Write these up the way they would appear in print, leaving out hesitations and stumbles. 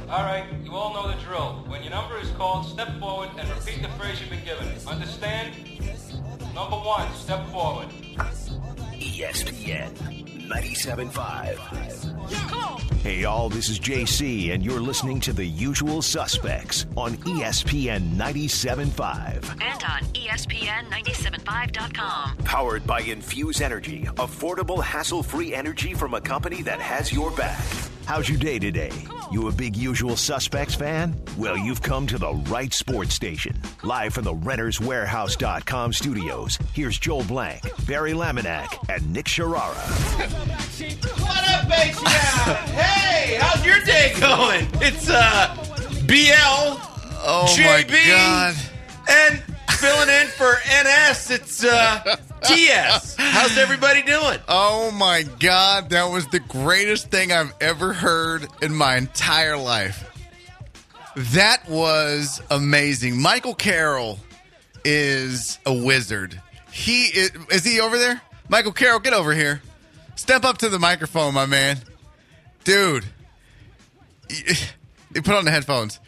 All right, you all know the drill. When your number is called, step forward and repeat the phrase you've been given. Understand? Number 1, step forward. ESPN 97.5. Hey, y'all, this is JC, and you're listening to The Usual Suspects on ESPN 97.5. And on ESPN975.com. Powered by Infuse Energy, affordable, hassle-free energy from a company that has your back. How's your day today? You a big Usual Suspects fan? Well, you've come to the right sports station. Live from the RentersWarehouse.com studios, here's Joel Blank, Barry Laminack, and Nick Sharara. What up, Patreon? Hey, how's your day going? It's BL, JB, my God. and filling in for NS. It's TS. How's everybody doing? Oh, my God. That was the greatest thing I've ever heard in my entire life. That was amazing. Michael Carroll is a wizard. Is he over there? Michael Carroll, get over here. Step up to the microphone, my man. Dude, you put on the headphones.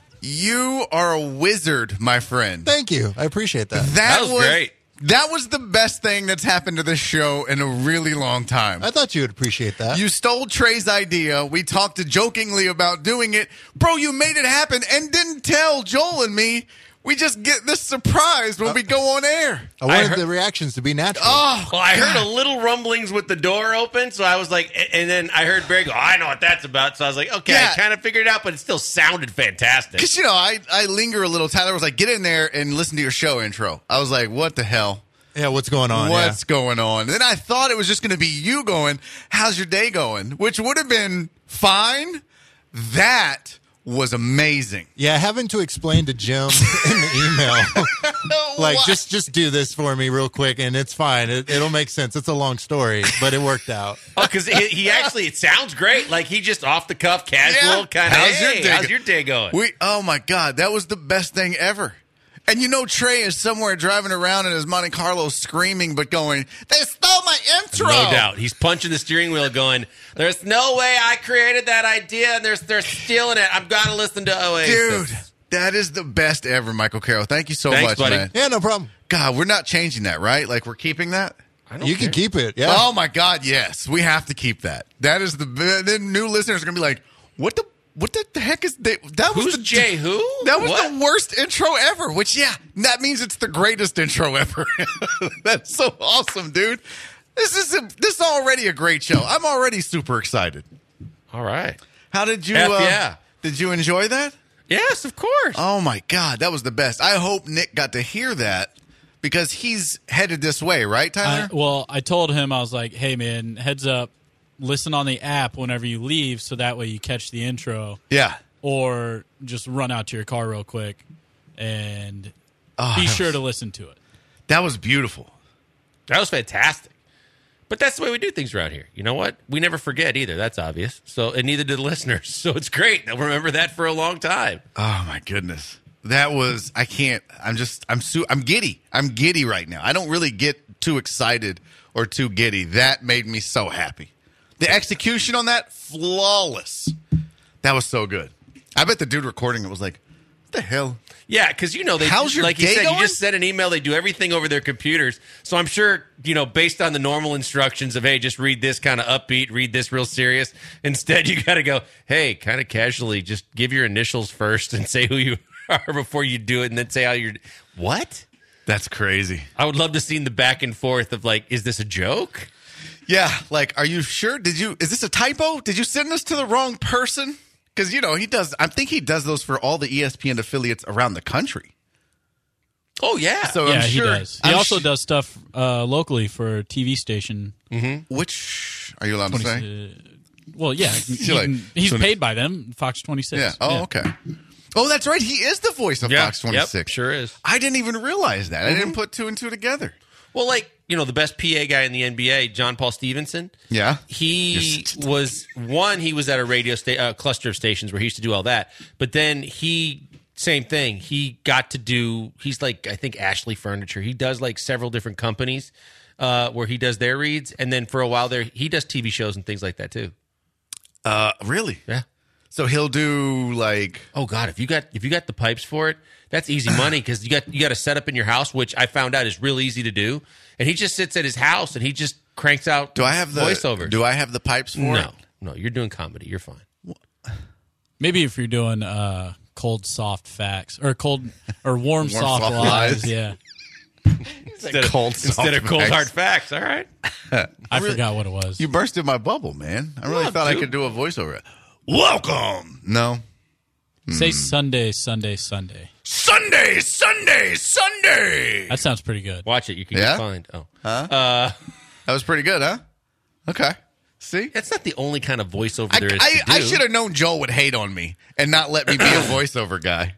You are a wizard, my friend. Thank you. I appreciate that. That was great. That was the best thing that's happened to this show in a really long time. I thought you would appreciate that. You stole Trey's idea. We talked jokingly about doing it. Bro, you made it happen and didn't tell Joel and me. We just get this surprise when we go on air. I wanted the reactions to be natural. Oh, Well, I heard a little rumblings with the door open, so I was like, and then I heard Barry go, I know what that's about. So I was like, okay, Yeah. I kind of figured it out, but it still sounded fantastic. because, I linger a little. Tyler was like, get in there and listen to your show intro. I was like, what the hell? Yeah, what's going on? What's going on? And then I thought it was just going to be you going, how's your day going? Which would have been fine. That was amazing. Yeah, having to explain to Jim in the email, like, What? just do this for me real quick, and it's fine. It'll make sense. It's a long story, but it worked out. Oh, because he actually, it sounds great. Like he just off the cuff, casual, Yeah. kind of, How's your day how's go-" your day going? Oh my God, that was the best thing ever. And Trey is somewhere driving around in his Monte Carlo screaming, but going, they stole my intro. No doubt. He's punching the steering wheel going, there's no way I created that idea, and they're stealing it. I've got to listen to Oasis. Dude, that is the best ever, Michael Carroll. Thank you so Thanks, much, buddy. man. Yeah, no problem. God, we're not changing that, right? Like, we're keeping that? You can keep it. Yeah. Oh, my God, yes. We have to keep that. That is the new listeners are going to be like, what the heck is that? Who's Jay who? That was What? the worst intro ever, which, yeah, that means it's the greatest intro ever. That's so awesome, dude. This is already a great show. I'm already super excited. All right. How did you, Yeah. did you enjoy that? Yes, of course. Oh, my God, that was the best. I hope Nick got to hear that because he's headed this way, right, Tyler? I told him, I was like, hey, man, heads up. Listen on the app whenever you leave so that way you catch the intro. Yeah. Or just run out to your car real quick and be sure to listen to it. That was beautiful. That was fantastic. But that's the way we do things around here. You know what? We never forget either. That's obvious. So, and neither do the listeners. So it's great. They'll remember that for a long time. Oh, my goodness. That was, I'm giddy. I'm giddy right now. I don't really get too excited or too giddy. That made me so happy. The execution on that, flawless. That was so good. I bet the dude recording it was like, what the hell? Yeah, because they How's your like you day said, going? you just sent an email. They do everything over their computers. So I'm sure based on the normal instructions of hey, just read this kind of upbeat, read this real serious. Instead, you got to go hey, kind of casually, just give your initials first and say who you are before you do it, and then say how you're. What? That's crazy. I would love to see the back and forth of like, is this a joke? Yeah, like, are you sure? Is this a typo? Did you send this to the wrong person? Because, I think he does those for all the ESPN affiliates around the country. Oh, yeah. So yeah, I'm he sure. does. He also does stuff locally for a TV station. Which, are you allowed to say? Well, yeah. He's paid by them, Fox 26. Yeah. Oh, okay. Oh, that's right. He is the voice of Fox 26. Yep, sure is. I didn't even realize that. I didn't put two and two together. Well, like, the best PA guy in the NBA, John Paul Stevenson. Yeah. He was at a radio cluster of stations where he used to do all that. But then same thing. He got to do, he's like, I think Ashley Furniture. He does like several different companies where he does their reads. And then for a while there, he does TV shows and things like that too. Really? Yeah. So he'll do like Oh God, if you got the pipes for it, that's easy money because you got to set up in your house, which I found out is real easy to do. And he just sits at his house and he just cranks out. Do I have the voiceovers? Do I have the pipes for it? No, you're doing comedy. You're fine. Maybe if you're doing cold soft facts or warm soft soft lies, lies. yeah. Instead of cold hard facts. All right. I forgot what it was. You bursted my bubble, man. I really Love thought I to. could do a voiceover. Welcome. No. Say Sunday, Sunday, Sunday. Sunday, Sunday, Sunday. That sounds pretty good. Watch it. You can Yeah? get fined. Oh, That was pretty good, huh? Okay. See? that's not the only kind of voiceover there is. I should have known Joel would hate on me and not let me be a voiceover guy.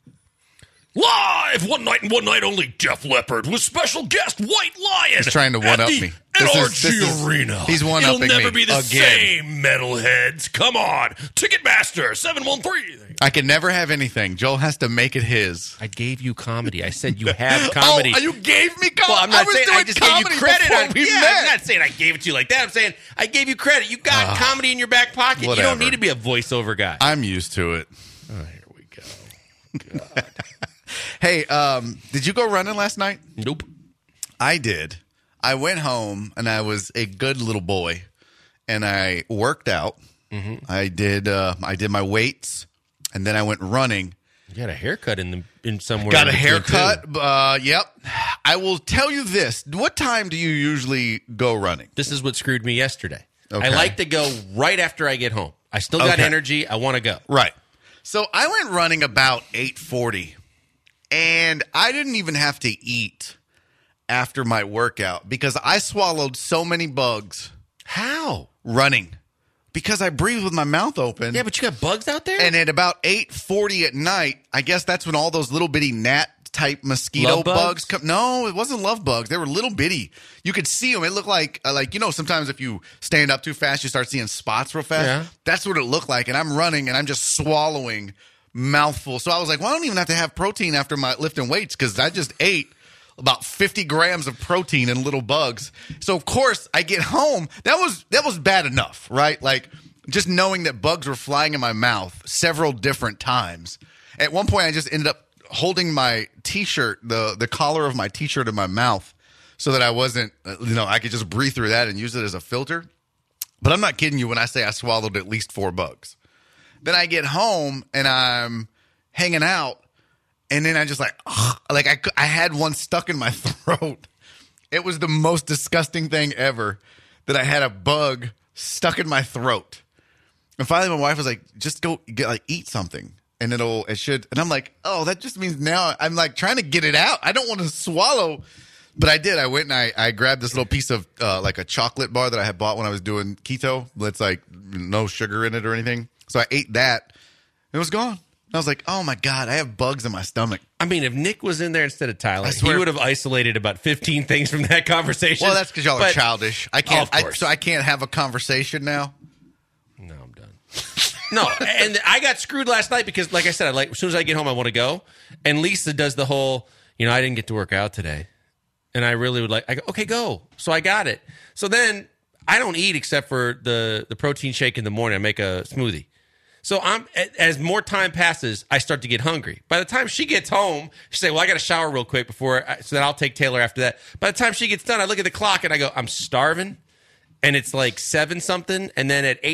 Live one night and one night only. Def Leppard with special guest White Lion. He's trying to one-up me. This is- Arena. he's one-upping It'll never me be the again. same, metalheads. Come on, Ticketmaster 713. I can never have anything. Joel has to make it his. I gave you comedy. I said you have comedy. Oh, you gave me comedy? Well, I'm not was saying I doing just gave you comedy credit. before we I'm met. not saying I gave it to you like that. I'm saying I gave you credit. You got comedy in your back pocket. You Whatever. don't need to be a voiceover guy. I'm used to it. Oh, here we go. Hey, did you go running last night? Nope. I did. I went home and I was a good little boy, and I worked out. Mm-hmm. I did my weights, and then I went running. You got a haircut in somewhere. Got in a between, haircut. too. Yep. I will tell you this. What time do you usually go running? This is what screwed me yesterday. Okay. I like to go right after I get home. I still got Okay. energy. I want to go. Right. So I went running about 8:40, and I didn't even have to eat after my workout because I swallowed so many bugs How? running because I breathe with my mouth open. Yeah, but you got bugs out there? And at about 8:40 at night, I guess that's when all those little bitty gnat type mosquito Love bugs? come. No, it wasn't love bugs. They were little bitty. You could see them. It looked like sometimes if you stand up too fast, you start seeing spots real fast. Yeah. That's what it looked like. And I'm running and I'm just swallowing mouthful. So I was like, well, I don't even have to have protein after my lifting weights because I just ate about 50 grams of protein and little bugs. So of course I get home. That was bad enough, right? Like just knowing that bugs were flying in my mouth several different times. At one point I just ended up holding my t-shirt, the collar of my t-shirt in my mouth so that I wasn't, I could just breathe through that and use it as a filter. But I'm not kidding you when I say I swallowed at least 4 bugs. Then I get home and I'm hanging out, and then I just I had one stuck in my throat. It was the most disgusting thing ever that I had a bug stuck in my throat. And finally my wife was like, just go eat something. And it should. And I'm like, oh, that just means now I'm like trying to get it out. I don't want to swallow. But I did. I went and I grabbed this little piece of like a chocolate bar that I had bought when I was doing keto. That's like no sugar in it or anything. So I ate that. It was gone. I was like, oh my God, I have bugs in my stomach. I mean, if Nick was in there instead of Tyler, I swear- he would have isolated about 15 things from that conversation. Well, that's because y'all are But- childish. I can't. Of course. So I can't have a conversation now. No, I'm done. No, and I got screwed last night because, like I said, as soon as I get home, I want to go. And Lisa does the whole, I didn't get to work out today. And I really would I go, okay, go. So I got it. So then I don't eat except for the protein shake in the morning. I make a smoothie. So as more time passes, I start to get hungry. By the time she gets home, she say, well, I got to shower real quick so that I'll take Taylor after that. By the time she gets done, I look at the clock and I go, I'm starving. And it's like 7 something, and then at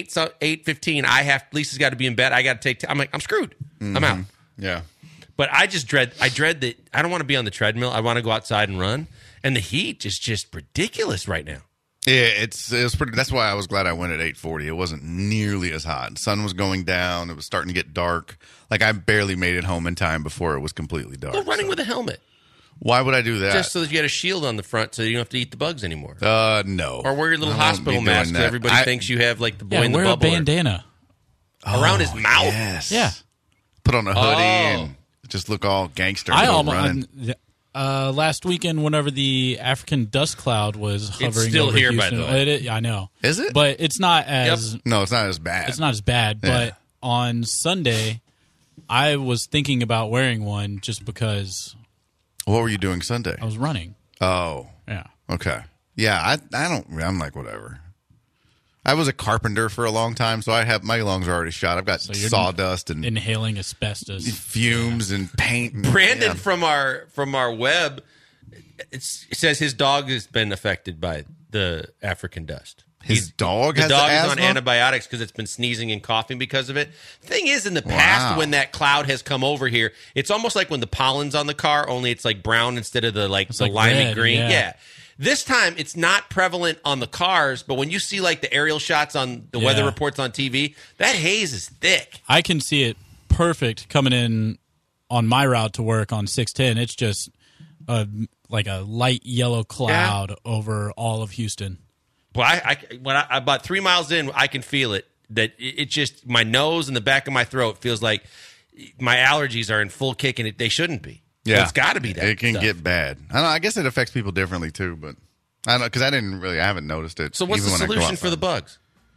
8:15, Lisa's got to be in bed. I got to take. I'm like, I'm screwed. I'm out. Yeah. But I dread that. I don't want to be on the treadmill. I want to go outside and run. And the heat is just ridiculous right now. Yeah, it was pretty. That's why I was glad I went at 8:40. It wasn't nearly as hot. The sun was going down. It was starting to get dark. Like I barely made it home in time before it was completely dark. Go running with a helmet, Why would I do that? just so that you got a shield on the front, so you don't have to eat the bugs anymore. No. Or wear your little I won't hospital be doing mask. So that. everybody thinks you have like the boy Yeah, in the wear a bubble bandana. around his mouth. Yes. Yeah. Put on a hoodie Oh. and just look all gangster. I and go running. almost last weekend, whenever the African dust cloud was hovering still over here, by Houston, the way. I know. Is it? But it's not as No, it's not as bad. it's not as bad. Yeah. But on Sunday, I was thinking about wearing one just because What were you doing Sunday? I was running. Oh, Yeah. okay. Yeah, I don't. I'm like whatever. I was a carpenter for a long time, so my lungs are already shot. I've got you're sawdust and inhaling asbestos, fumes and paint. And, Brandon from our web, it says his dog has been affected by the African dust. His dog has the dog is asthma? on antibiotics because it's been sneezing and coughing because of it. Thing is, in the past, when that cloud has come over here, it's almost like when the pollen's on the car, only it's like brown instead of the limey red, green. yeah. This time, it's not prevalent on the cars, but when you see like the aerial shots on the weather reports on TV, that haze is thick. I can see it perfect coming in on my route to work on 610. It's just like a light yellow cloud over all of Houston. Well, when I about 3 miles in, I can feel it. That it just my nose and the back of my throat feels like my allergies are in full kick, and they shouldn't be. Yeah, so it's got to be that. It can stuff. get bad. I don't know. I guess it affects people differently too, but I don't know because I haven't noticed it. So what's even the when I go solution for the outside.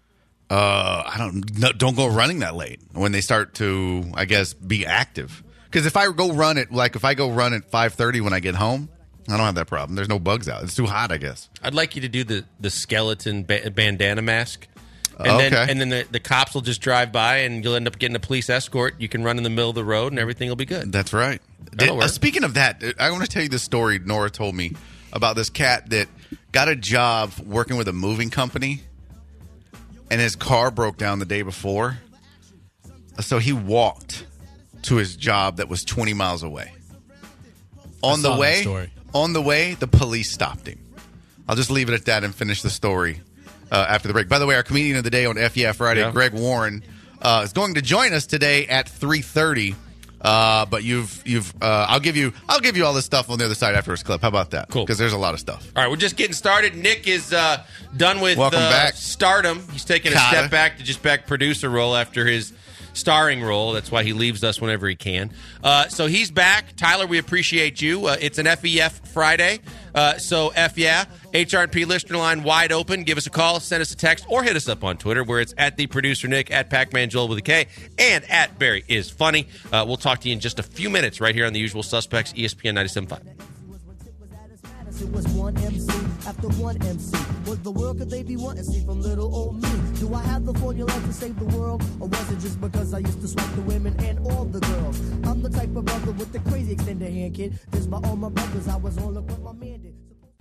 bugs? Don't go running that late when they start to, I guess, be active. Because if I go run at 5:30 when I get home, I don't have that problem. There's no bugs out. It's too hot, I guess. I'd like you to do the skeleton bandana mask. And then the cops will just drive by, and you'll end up getting a police escort. You can run in the middle of the road, and everything will be good. That's right. That'll work. Speaking of that, I want to tell you this story Nora told me about this cat that got a job working with a moving company, and his car broke down the day before. So he walked to his job that was 20 miles away. On the way, the police stopped him. I'll just leave it at that and finish the story after the break. By the way, our comedian of the day on FEF Friday, Greg Warren, is going to join us today at 3:30. But I'll give you all this stuff on the other side after this clip. How about that? Cool. Because there's a lot of stuff. All right, we're just getting started. Nick is done with Welcome back. Stardom. He's taking a step back to just back producer role after his starring role. That's why he leaves us whenever he can. So he's back. Tyler, we appreciate you. It's an FEF Friday. So F yeah. HR&P listener line wide open. Give us a call, send us a text, or hit us up on Twitter where it's at the producer Nick, at Pac-Man Joel with a K, and at Barry is funny. We'll talk to you in just a few minutes right here on The Usual Suspects, ESPN 97.5. It was one MC after one MC. Was the world could they be wanting to see from little old me? Do I have the formula to save the world? Or was it just because I used to swipe the women and all the girls? I'm the type of brother with the crazy extended hand, kid. This by all my brothers, I was on look what my man did.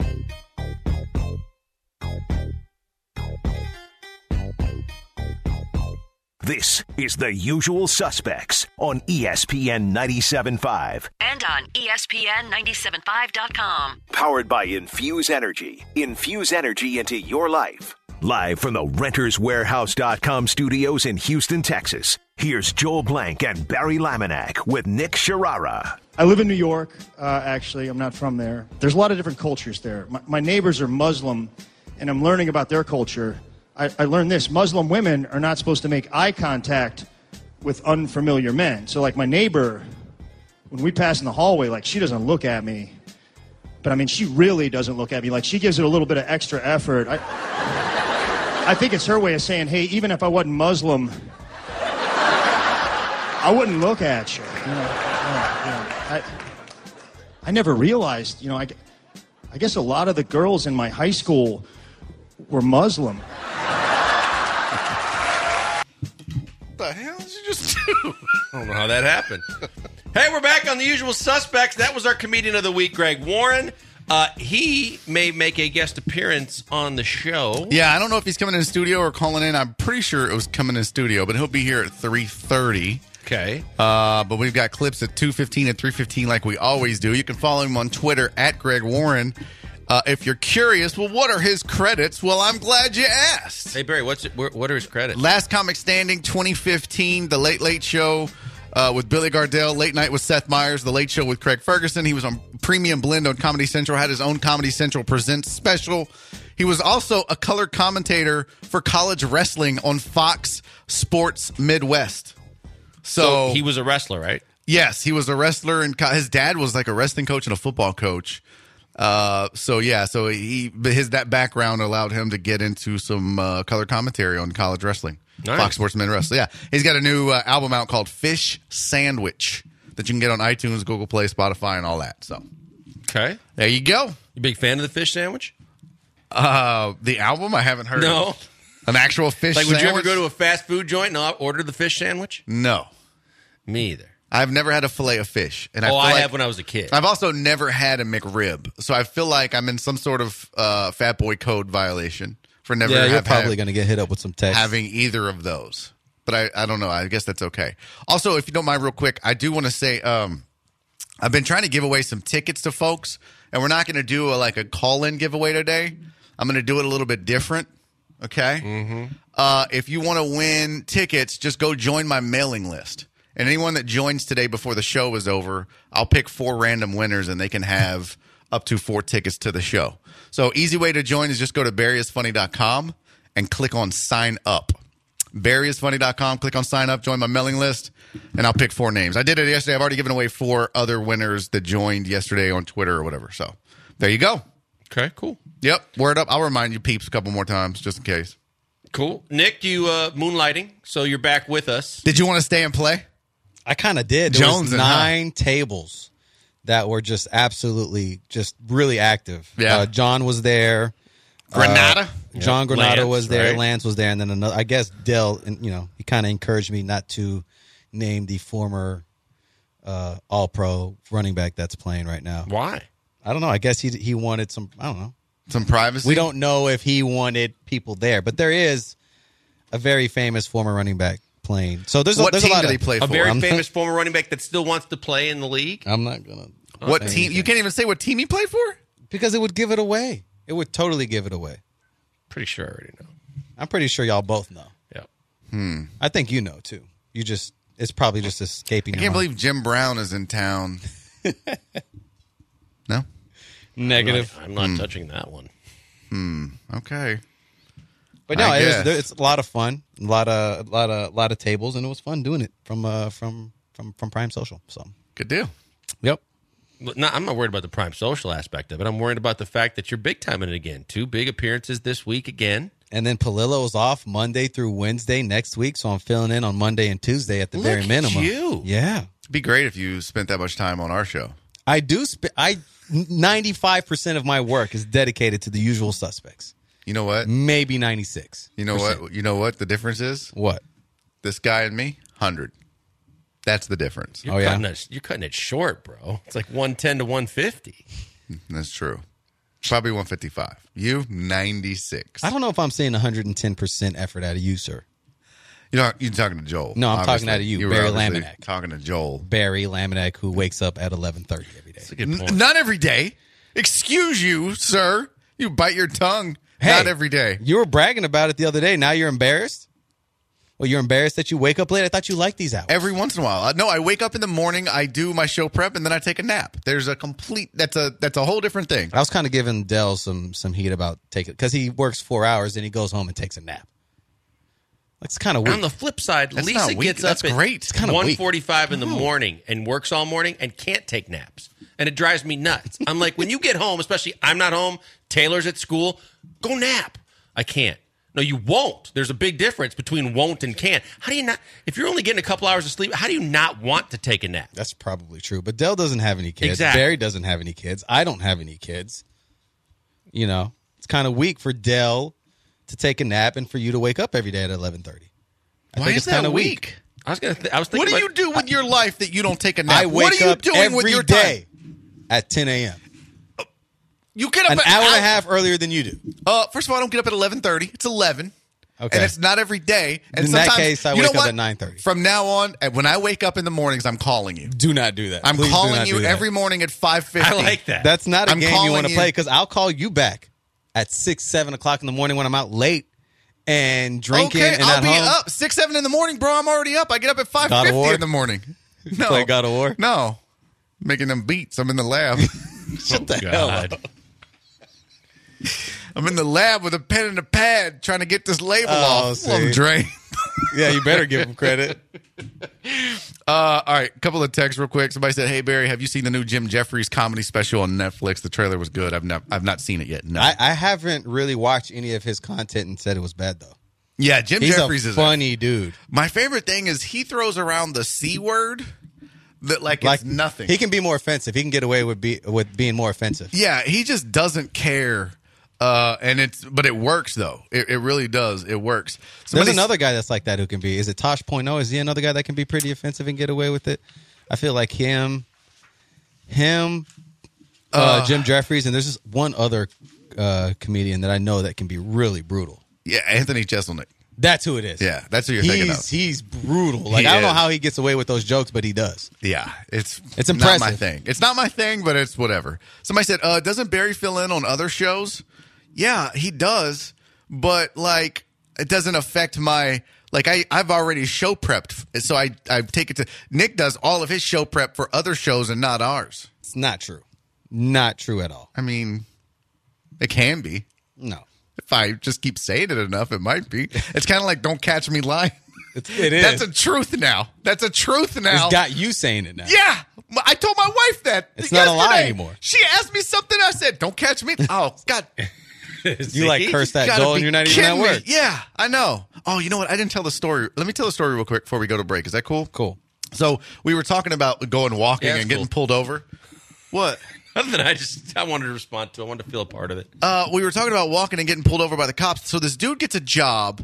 This is The Usual Suspects on ESPN 97.5. And on ESPN975.com. Powered by Infuse Energy. Infuse energy into your life. Live from the RentersWarehouse.com studios in Houston, Texas. Here's Joel Blank and Barry Laminack with Nick Sharara. I live in New York, actually. I'm not from there. There's a lot of different cultures there. My neighbors are Muslim, and I'm learning about their culture. I learned this. Muslim women are not supposed to make eye contact with unfamiliar men. So, like, my neighbor, when we pass in the hallway, like, she doesn't look at me. But, I mean, she really doesn't look at me. Like, she gives it a little bit of extra effort. I think it's her way of saying, hey, even if I wasn't Muslim, I wouldn't look at you. I never realized, I guess a lot of the girls in my high school were Muslim. What the hell did you just do? I don't know how that happened. Hey, we're back on The Usual Suspects. That was our comedian of the week, Greg Warren. He may make a guest appearance on the show. Yeah, I don't know if he's coming in studio or calling in. I'm pretty sure it was coming in studio, but he'll be here at 3:30. Okay. But we've got clips at 2:15 and 3:15 like we always do. You can follow him on Twitter at Greg Warren. If you're curious, well, what are his credits? Well, I'm glad you asked. Hey, Barry, what are his credits? Last Comic Standing, 2015, The Late Late Show with Billy Gardell, Late Night with Seth Meyers, The Late Show with Craig Ferguson. He was on Premium Blend on Comedy Central, had his own Comedy Central Presents special. He was also a color commentator for college wrestling on Fox Sports Midwest. So he was a wrestler, right? Yes, he was a wrestler, and his dad was like a wrestling coach and a football coach. So that background allowed him to get into some color commentary on college wrestling. Nice. Fox Sports Midwest. So, yeah, he's got a new album out called Fish Sandwich that you can get on iTunes, Google Play, Spotify, and all that. So, okay, there you go. You big fan of the fish sandwich? The album I haven't heard. No. Of. An actual fish Like, would you ever sandwich? go to a fast food joint and order the fish sandwich? No. Me either. I've never had a fillet of fish. And I feel have when I was a kid. I've also never had a McRib. So I feel like I'm in some sort of fat boy code violation for never Yeah, you're probably going to get hit up with some text. having either of those. But I don't know. I guess that's okay. Also, if you don't mind real quick, I do want to say I've been trying to give away some tickets to folks, and we're not going to do a call-in giveaway today. I'm going to do it a little bit different, okay? Mm-hmm. If you want to win tickets, just go join my mailing list. And anyone that joins today before the show is over, I'll pick 4 random winners, and they can have up to 4 tickets to the show. So easy way to join is just go to barryisfunny.com and click on sign up. barryisfunny.com, click on sign up, join my mailing list, and I'll pick 4 names. I did it yesterday. I've already given away 4 other winners that joined yesterday on Twitter or whatever. So there you go. Okay, cool. Yep, word up. I'll remind you peeps a couple more times just in case. Cool. Nick, you moonlighting, so you're back with us. Did you want to stay and play? I kind of did. There Jones was and 9 tables that were just absolutely just really active. Yeah. John was there. Granada? John Granada Lance, was there. right? Lance was there. And then another, I guess Dell, he kind of encouraged me not to name the former all-pro running back that's playing right now. Why? I don't know. I guess he wanted some, I don't know. Some privacy? We don't know if he wanted people there, but there is a very famous former running back playing. So there's What there's team a lot did of, he play A for? very I'm- famous former running back that still wants to play in the league? I'm not going to. What team? You can't even say what team he played for? Because it would give it away. It would totally give it away. Pretty sure I already know. I'm pretty sure y'all both know. Yeah. I think you know too. It's probably just escaping I your can't mind. believe Jim Brown is in town. No? Negative. I'm not touching that one. Okay. But no, I guess. it's a lot of fun. A lot of tables, and it was fun doing it from Prime Social. So Good deal. yep. No, I'm not worried about the prime social aspect of it. I'm worried about the fact that you're big timing it again. 2 big appearances this week again. And then Palillo's off Monday through Wednesday next week, so I'm filling in on Monday and Tuesday at the Look very at minimum. you. Yeah. It'd be great if you spent that much time on our show. I do 95% of my work is dedicated to the usual suspects. You know what? Maybe 96. You know what? You know what the difference is? What? This guy and me, 100. That's the difference. You're cutting it short, bro. It's like 110 to 150. That's true. Probably 155. You, 96. I don't know if I'm seeing 110% effort out of you, sir. You're talking to Joel. No, I'm obviously. talking out of you, were Barry obviously Laminack. Talking to Joel. Barry Laminack, who wakes up at 11:30 every day. That's a good point. Not every day. Excuse you, sir. You bite your tongue. Hey, Not every day. You were bragging about it the other day. Now you're embarrassed? Well, you're embarrassed that you wake up late? I thought you liked these hours. Every once in a while. No, I wake up in the morning, I do my show prep, and then I take a nap. There's a complete, that's a whole different thing. I was kind of giving Dell some heat about taking, because he works 4 hours and he goes home and takes a nap. It's kind of weird. On the flip side, That's Lisa not weak. gets That's up at great. It's kinda weak. 1:45 in the morning and works all morning and can't take naps. And it drives me nuts. I'm like, when you get home, especially I'm not home, Taylor's at school, go nap. I can't. No, you won't. There's a big difference between won't and can't. How do you not, if you're only getting a couple hours of sleep, how do you not want to take a nap? That's probably true. But Dell doesn't have any kids. Exactly. Barry doesn't have any kids. I don't have any kids. You know, it's kind of weak for Dell to take a nap and for you to wake up every day at 11:30. Why is that weak? I was thinking What do about- you do with your life that you don't take a nap? I what wake are you up doing with every your day time? at 10 a.m. You get up An at hour and a half earlier than you do. First of all, I don't get up at 11:30. It's 11. Okay. And it's not every day. And In that sometimes- case, I you know wake up what? at 9:30. From now on, when I wake up in the mornings, I'm calling you. Do not do that. I'm Please do calling not you do that. every morning at 5:50. I like that. That's not a I'm game you calling want to you. play, because I'll call you back at 6, 7 o'clock in the morning when I'm out late and drinking Okay, and I'll not be home. up 6, 7 in the morning, bro. I'm already up. I get up at God of 5:50 War? in the morning. No, Play God of War? No, making them beats. I'm in the lab. Shut the hell up. God. I'm in the lab with a pen and a pad trying to get this label Oh, off. see. I'm drained. Yeah, you better give him credit. All right, a couple of texts real quick. Somebody said, "Hey Barry, have you seen the new Jim Jeffries comedy special on Netflix? The trailer was good. I've not seen it yet. No. I haven't really watched any of his content and said it was bad, though. Yeah, Jim He's Jeffries a is funny dude. My favorite thing is he throws around the C word that like it's nothing. He can be more offensive. He can get away with being more offensive. Yeah, he just doesn't care But it works though. It really does. It works. There's another guy that's like that who can be. Is it Tosh.0? Is he another guy that can be pretty offensive and get away with it? I feel like him, Jim Jeffries, and there's just one other comedian that I know that can be really brutal. Yeah, Anthony Jeselnik. That's who it is. Yeah, that's who you're thinking of. He's brutal. Like, I don't know how he gets away with those jokes, but he does. Yeah, it's impressive. Not my thing. It's not my thing, but it's whatever. Somebody said, doesn't Barry fill in on other shows? Yeah, he does, but like it doesn't affect my I've already show prepped, so I take it to Nick does all of his show prep for other shows and not ours. It's not true. Not true at all. I mean, it can be. No. If I just keep saying it enough, it might be. It's kind of like don't catch me lying. It is. That's a truth now. It's got you saying it now. Yeah. I told my wife that. It's not a lie anymore. She asked me something. I said, don't catch me. Oh, God. You like curse that Joel and you're not even at work. Yeah, I know. Oh, you know what? I didn't tell the story. Let me tell the story real quick before we go to break. Is that cool? Cool. So we were talking about going walking and getting pulled over. What? Nothing. I wanted to respond to. I wanted to feel a part of it. We were talking about walking and getting pulled over by the cops. So this dude gets a job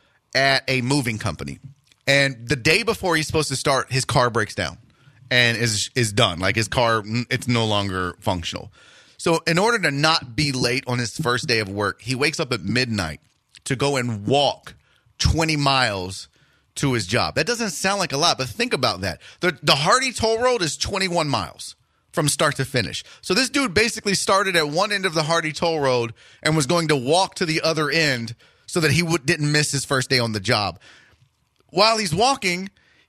at a moving company. And the day before he's supposed to start, his car breaks down and is done. Like his car, it's no longer functional. So in order to not be late on his first day of work, he wakes up at midnight to go and walk 20 miles to his job. That doesn't sound like a lot, but think about that. The Hardy Toll Road is 21 miles from start to finish. So this dude basically started at one end of the Hardy Toll Road and was going to walk to the other end so that he didn't miss his first day on the job. While he's walking,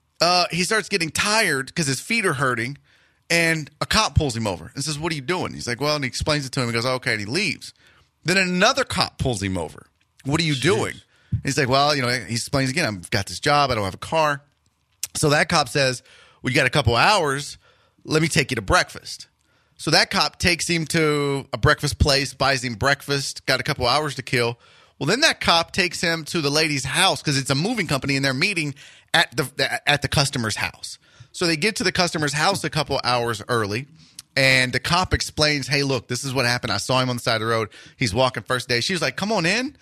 he starts getting tired because his feet are hurting. And a cop pulls him over and says, what are you doing? He's like, well, and he explains it to him. He goes, okay, and he leaves. Then another cop pulls him over. What are you doing? He's like, well, he explains again, I've got this job. I don't have a car. So that cop says, well, you got a couple hours. Let me take you to breakfast. So that cop takes him to a breakfast place, buys him breakfast, got a couple hours to kill. Well, then that cop takes him to the lady's house because it's a moving company and they're meeting at the customer's house. So they get to the customer's house a couple hours early, and the cop explains, hey, look, this is what happened. I saw him on the side of the road. He's walking first day. She was like, come on in.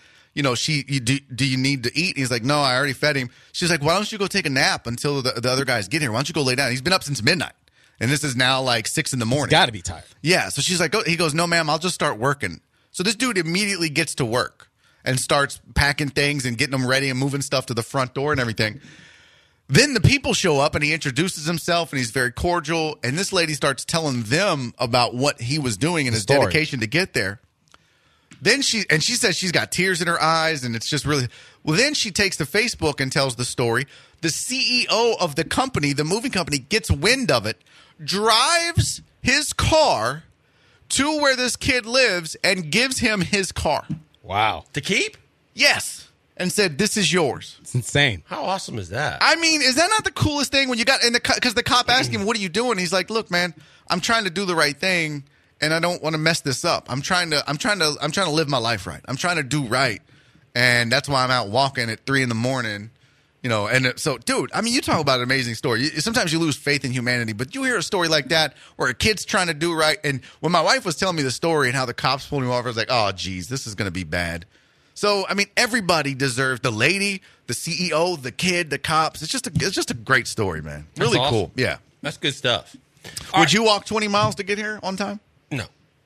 Do you need to eat? And he's like, no, I already fed him. She's like, why don't you go take a nap until the other guys get here? Why don't you go lay down? He's been up since midnight, and this is now like 6 in the morning. He's got to be tired. Yeah, so she's like, he goes, no, ma'am, I'll just start working. So this dude immediately gets to work and starts packing things and getting them ready and moving stuff to the front door and everything. Then the people show up and he introduces himself and he's very cordial. And this lady starts telling them about what he was doing and his dedication to get there. Then she says she's got tears in her eyes and it's just really well. Then she takes to Facebook and tells the story. The CEO of the company, the moving company, gets wind of it, drives his car to where this kid lives and gives him his car. Wow. To keep? Yes. And said, this is yours. It's insane. How awesome is that? I mean, is that not the coolest thing when you got because the cop asked him, what are you doing? He's like, look, man, I'm trying to do the right thing and I don't want to mess this up. I'm trying to live my life right. I'm trying to do right. And that's why I'm out walking at 3 a.m. And so, dude, I mean, you talk about an amazing story. Sometimes you lose faith in humanity, but you hear a story like that where a kid's trying to do right. And when my wife was telling me the story and how the cops pulled him over, I was like, oh, geez, this is going to be bad. So, I mean, everybody deserves the lady, the CEO, the kid, the cops. It's just a great story, man. Really awesome. Cool. Yeah. That's good stuff. Would you walk 20 miles to get here on time? No.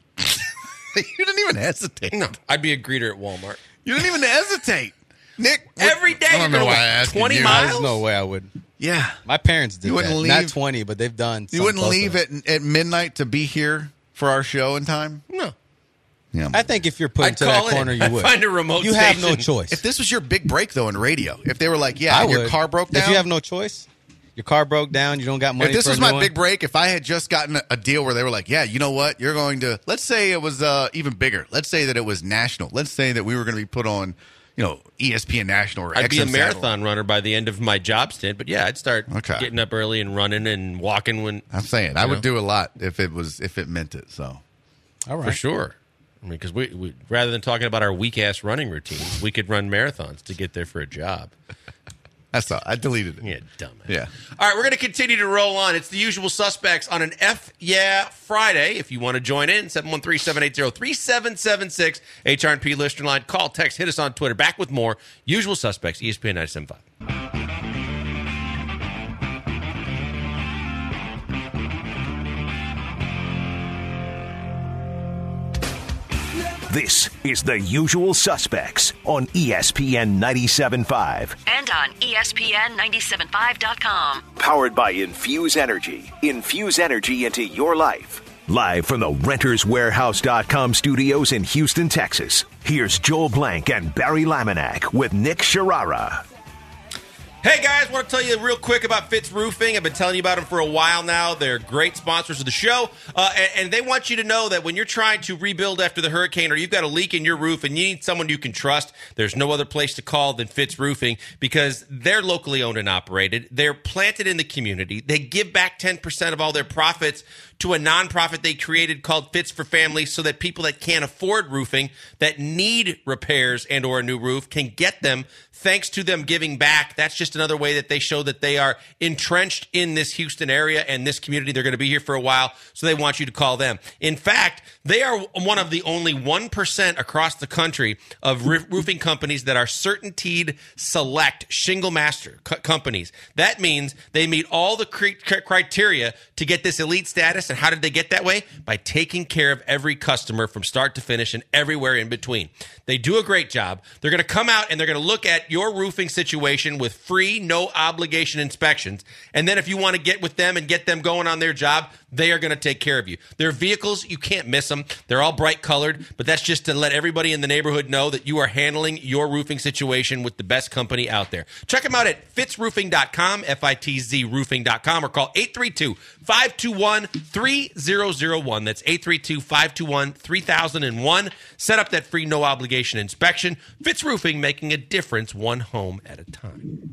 You didn't even hesitate. No. I'd be a greeter at Walmart. You didn't even hesitate. Nick, every day I don't know why I asked 20 you. miles? There's no way I would. Yeah. My parents did You wouldn't that. leave- Not 20, but they've done. You wouldn't leave at midnight to be here for our show in time? No. Yeah. I think if you're put I'd into that call corner, in. you I'd would. find a remote You have no station. choice. If this was your big break, though, in radio, if they were like, yeah, I and your would. car broke down. If you have no choice, your car broke down, you don't got money If this for was a new my one. big break, if I had just gotten a deal where they were like, yeah, you know what, you're going to, let's say it was even bigger. Let's say that it was national. Let's say that we were going to be put on, ESPN National or I'd be a XM marathon Satellite. runner by the end of my job stint, but yeah, I'd start getting up early and running and walking when. I'm saying I would do a lot if it meant it. So, All right. For sure. I mean, because we rather than talking about our weak ass running routines, we could run marathons to get there for a job. I saw. I deleted it. Yeah, dumbass. Yeah. All right, we're going to continue to roll on. It's the usual suspects on an F Yeah Friday. If you want to join in, 713-780-3776, HR&P listener line. Call, text, hit us on Twitter. Back with more usual suspects, ESPN 97.5. This is The Usual Suspects on ESPN 97.5. And on ESPN975.com. Powered by Infuse Energy. Infuse energy into your life. Live from the RentersWarehouse.com studios in Houston, Texas. Here's Joel Blank and Barry Laminack with Nick Sharara. Hey guys, want to tell you real quick about Fitz Roofing. I've been telling you about them for a while now. They're great sponsors of the show, and they want you to know that when you're trying to rebuild after the hurricane or you've got a leak in your roof and you need someone you can trust, there's no other place to call than Fitz Roofing because they're locally owned and operated. They're planted in the community. They give back 10% of all their profits to a nonprofit they created called Fitz for Families so that people that can't afford roofing, that need repairs and or a new roof, can get them thanks to them giving back. That's just another way that they show that they are entrenched in this Houston area and this community. They're going to be here for a while, so they want you to call them. In fact, they are one of the only 1% across the country of roofing companies that are CertainTeed Select Shingle Master companies. That means they meet all the criteria to get this elite status. And how did they get that way? By taking care of every customer from start to finish and everywhere in between. They do a great job. They're going to come out and they're going to look at your roofing situation with free, no obligation inspections. And then if you want to get with them and get them going on their job, they are going to take care of you. Their vehicles, you can't miss them. They're all bright colored, but that's just to let everybody in the neighborhood know that you are handling your roofing situation with the best company out there. Check them out at fitzroofing.com, F-I-T-Z roofing.com, or call 832-521-3001. That's 832-521-3001. Set up that free no obligation inspection. Fitz Roofing, making a difference one home at a time.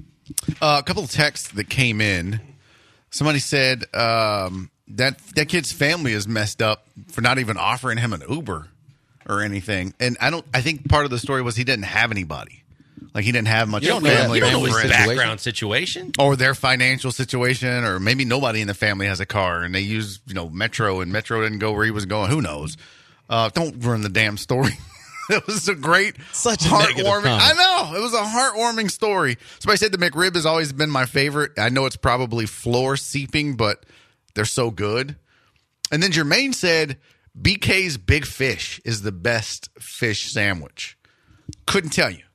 A couple of texts that came in. Somebody said that kid's family is messed up for not even offering him an Uber or anything. And I think part of the story was he didn't have anybody. Like he didn't have much family. You don't know his background situation. Or their financial situation, or maybe nobody in the family has a car and they use, Metro, and Metro didn't go where he was going. Who knows? Don't ruin the damn story. It was a great, heartwarming. I know. It was a heartwarming story. Somebody said the McRib has always been my favorite. I know it's probably floor seeping, but they're so good. And then Jermaine said BK's Big Fish is the best fish sandwich. Couldn't tell you.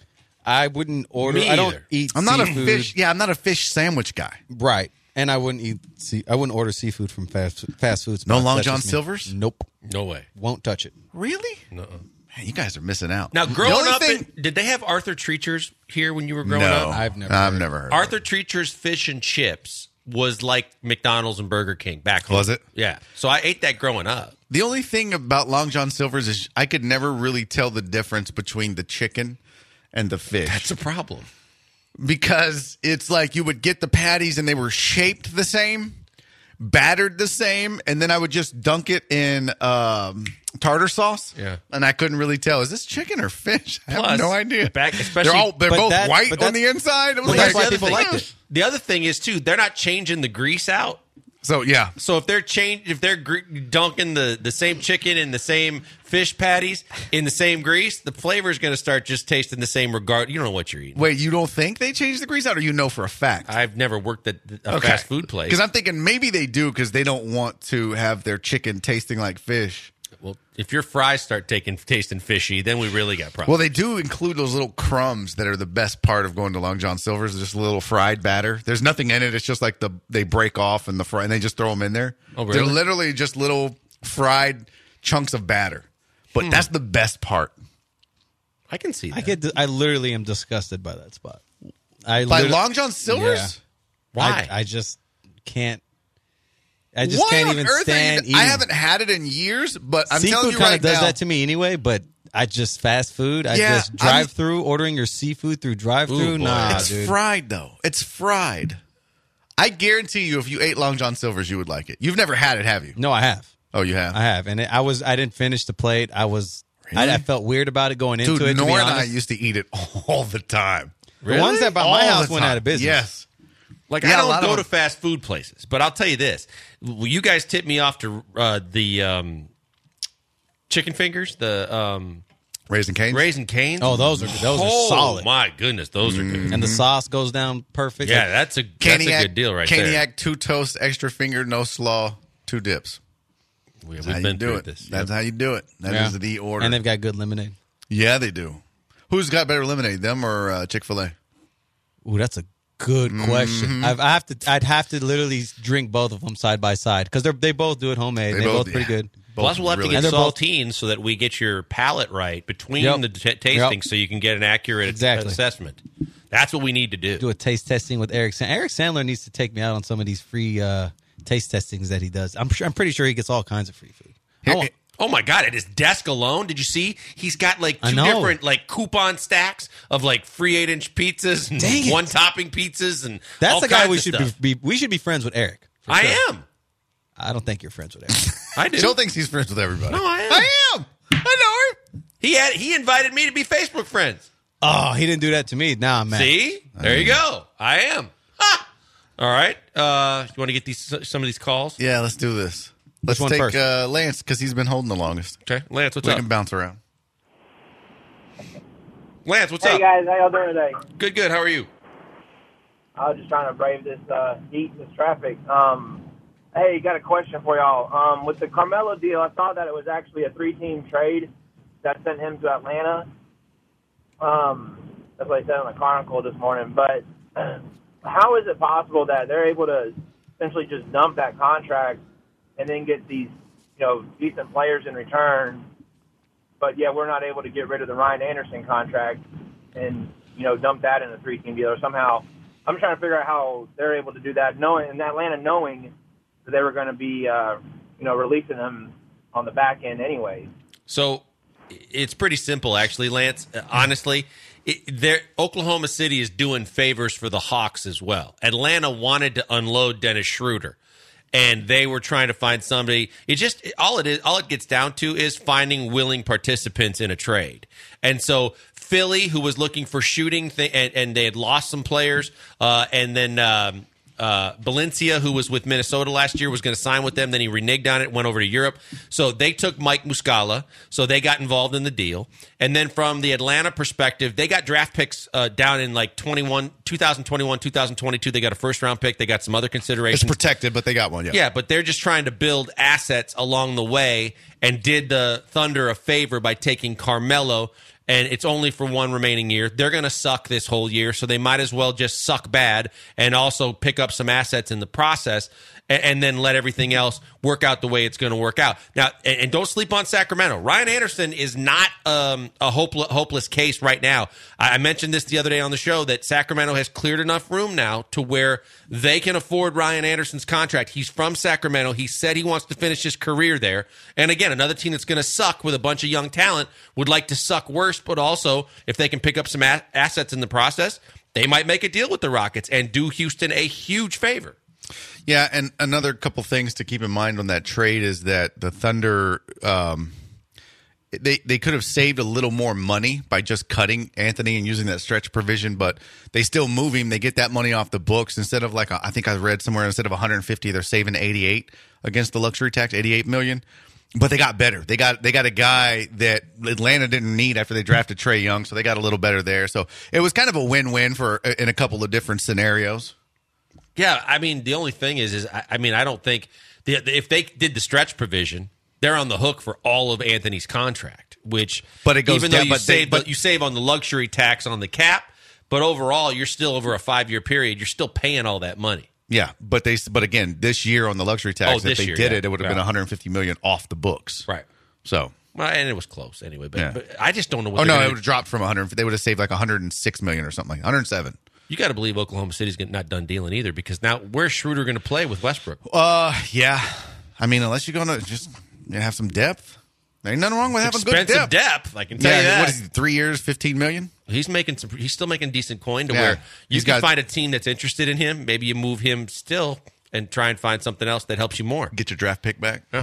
I wouldn't order. Me I don't either. eat. I'm not seafood. a fish. Yeah, I'm not a fish sandwich guy. Right, and I wouldn't I wouldn't order seafood from fast food spots. No Long That's John just me. Silver's? Nope. No way. Won't touch it. Really? No. Man, you guys are missing out. Now, growing up, thing- did they have Arthur Treacher's here when you were growing up? I've never heard. Arthur Treacher's Fish and Chips was like McDonald's and Burger King back home. Was it? Yeah. So I ate that growing up. The only thing about Long John Silver's is I could never really tell the difference between the chicken and the fish. That's a problem. Because it's like you would get the patties and they were shaped the same, battered the same, and then I would just dunk it in tartar sauce. Yeah. And I couldn't really tell. Is this chicken or fish? I have Plus, no idea. especially, they're both white on the inside. It was that's like, why people liked it. The other thing is too, they're not changing the grease out. So yeah. So if they're dunking the same chicken and the same fish patties in the same grease, the flavor is going to start just tasting the same regard. You don't know what you're eating. Wait, you don't think they changed the grease out, or you know for a fact? I've never worked at a fast food place. Because I'm thinking maybe they do because they don't want to have their chicken tasting like fish. Well, if your fries start tasting fishy, then we really got problems. Well, they do include those little crumbs that are the best part of going to Long John Silver's. Just a little fried batter. There's nothing in it. It's just like they break off and and they just throw them in there. Oh, really? They're literally just little fried chunks of batter. But that's the best part. I can see that. I literally am disgusted by that spot. By Long John Silver's? Yeah. Why? I just can't. I just can't even stand eating. I haven't had it in years, but I'm telling seafood you kind right of does now. that to me anyway. But I just fast food. I Yeah, just drive through, ordering your seafood through drive through. Ooh, boy. Nah, It's dude. fried, though. It's fried. I guarantee you, if you ate Long John Silver's, you would like it. You've never had it, have you? No, I have. Oh, you have? I have, and I didn't finish the plate. I Really? felt weird about it going into Dude, it. To be Nora and I honest. used to eat it all the time. The ones that by my All house the went time. out of business. Yes. Like, Yeah, a I lot don't go of to fast food places, but I'll tell you this. Will you guys tip me off to the chicken fingers, the Raising Cane's. Raisin Cane's? Oh, those are solid. My goodness, those are good. And the sauce goes down perfect. Yeah, that's a good deal right there. Caniac, 2 toasts, extra finger, no slaw, 2 dips. We've That's how been you do through it. this. That's how you do it. That is the order. And they've got good lemonade. Yeah, they do. Who's got better lemonade, them or Chick-fil-A? Ooh, that's a good question. I'd have to literally drink both of them side by side because they both do it homemade. They're both pretty good. Plus, we'll have to get And they're both- saltines so that we get your palate right between Yep. the tastings so you can get an accurate assessment. That's what we need to do. Do a taste testing with Eric Sandler. Eric Sandler needs to take me out on some of these free taste testings that he does. I'm pretty sure he gets all kinds of free food. Oh my God! At his desk alone, did you see? He's got like I 2 know. different like coupon stacks of like free 8-inch pizzas and Dang it. 1-topping pizzas and That's all the guy kinds we of should stuff. we should be friends with Eric. for I sure. am. I don't think you're friends with Eric. I do. Joe thinks he's friends with everybody. No, I am. I am. I know him. He invited me to be Facebook friends. Oh, he didn't do that to me. Nah, man. See, there you go. I am. Ha! All right. You want to get some of these calls? Yeah, let's do this. Let's one take first? Lance because he's been holding the longest. Okay, Lance, what's We up? can bounce around. Lance, what's Hey up? guys, how y'all doing today? Good. How are you? I was just trying to brave this heat, this traffic. Hey, got a question for y'all. With the Carmelo deal, I thought that it was actually a 3-team trade that sent him to Atlanta. That's what I said on the Chronicle this morning. But how is it possible that they're able to essentially just dump that contract and then get these, decent players in return? But yeah, we're not able to get rid of the Ryan Anderson contract and dump that in a 3-team deal. Or somehow, I'm trying to figure out how they're able to do that, knowing that they were going to be, releasing him on the back end anyway. So it's pretty simple, actually, Lance. Honestly, Oklahoma City is doing favors for the Hawks as well. Atlanta wanted to unload Dennis Schroeder, and they were trying to find somebody. All it gets down to is finding willing participants in a trade. And so Philly, who was looking for shooting, and they had lost some players, and then Valencia, who was with Minnesota last year, was going to sign with them. Then he reneged on it, went over to Europe. So they took Mike Muscala. So they got involved in the deal. And then from the Atlanta perspective, they got draft picks down in like 2021, 2022. They got a first-round pick. They got some other considerations. It's protected, but they got one, yeah. Yeah, but they're just trying to build assets along the way and did the Thunder a favor by taking Carmelo, and it's only for one remaining year. They're going to suck this whole year, so they might as well just suck bad and also pick up some assets in the process and then let everything else work out the way it's going to work out. Now, and don't sleep on Sacramento. Ryan Anderson is not a hopeless case right now. I mentioned this the other day on the show that Sacramento has cleared enough room now to where they can afford Ryan Anderson's contract. He's from Sacramento. He said he wants to finish his career there. And again, another team that's going to suck with a bunch of young talent would like to suck worse, but also if they can pick up some assets in the process, they might make a deal with the Rockets and do Houston a huge favor. Yeah, and another couple things to keep in mind on that trade is that the Thunder, they could have saved a little more money by just cutting Anthony and using that stretch provision, but they still move him. They get that money off the books instead of I think I read somewhere instead of 150, they're saving 88 against the luxury tax, 88 million. But they got better. They got a guy that Atlanta didn't need after they drafted Trae Young, so they got a little better there. So it was kind of a win-win in a couple of different scenarios. Yeah, I mean, the only thing is I don't think if they did the stretch provision, they're on the hook for all of Anthony's contract. Which, but it goes even though down, you save on the luxury tax on the cap, but overall, you're still over a 5-year period. You're still paying all that money. Yeah, but again, this year on the luxury tax, if they did it would have been $150 million off the books. Right. So. Well, and it was close anyway. But, yeah. but I just don't know what. It would have dropped from 100. They would have saved like 106 million or something, like 107. You got to believe Oklahoma City's not done dealing either, because now where's Schroeder going to play with Westbrook? Yeah. I mean, unless you're going to just have some depth. There ain't nothing wrong with having good depth. I can tell you that. What is he, 3 years, 15 million? He's still making decent coin to where you can find a team that's interested in him. Maybe you move him still and try and find something else that helps you more. Get your draft pick back. Yeah.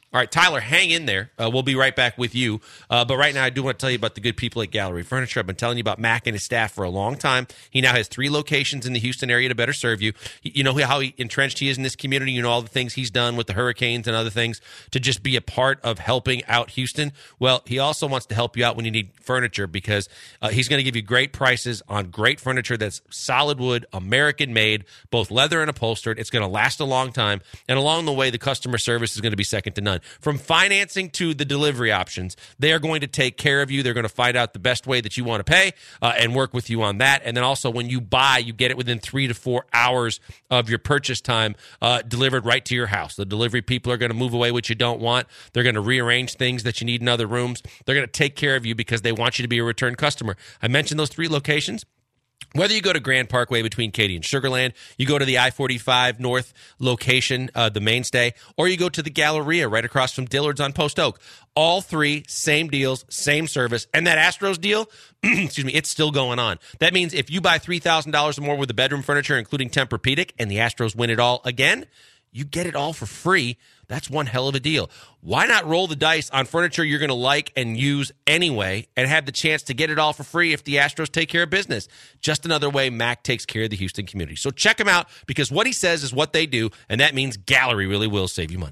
All right, Tyler, hang in there. We'll be right back with you. But right now, I do want to tell you about the good people at Gallery Furniture. I've been telling you about Mac and his staff for a long time. He now has 3 locations in the Houston area to better serve you. You know how entrenched he is in this community. You know all the things he's done with the hurricanes and other things to just be a part of helping out Houston. Well, he also wants to help you out when you need furniture because he's going to give you great prices on great furniture that's solid wood, American-made, both leather and upholstered. It's going to last a long time. And along the way, the customer service is going to be second to none. From financing to the delivery options, they are going to take care of you. They're going to find out the best way that you want to pay and work with you on that. And then also when you buy, you get it within 3 to 4 hours of your purchase time delivered right to your house. The delivery people are going to move away what you don't want. They're going to rearrange things that you need in other rooms. They're going to take care of you because they want you to be a return customer. I mentioned those 3 locations. Whether you go to Grand Parkway between Katy and Sugar Land, you go to the I-45 North location, the mainstay, or you go to the Galleria right across from Dillard's on Post Oak. All 3, same deals, same service. And that Astros deal, excuse me, it's still going on. That means if you buy $3,000 or more worth of bedroom furniture, including Tempur-Pedic, and the Astros win it all again, you get it all for free. That's one hell of a deal. Why not roll the dice on furniture you're going to like and use anyway and have the chance to get it all for free if the Astros take care of business? Just another way Mac takes care of the Houston community. So check him out because what he says is what they do, and that means Gallery really will save you money.